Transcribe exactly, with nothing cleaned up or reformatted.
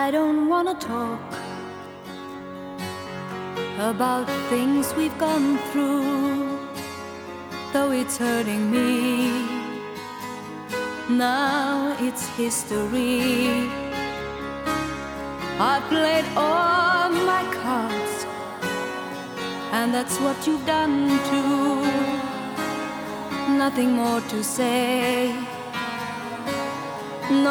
I don't wanna talk about things we've gone through, though it's hurting me. Now it's history. I played all my cards, and that's what you've done too. Nothing more to say.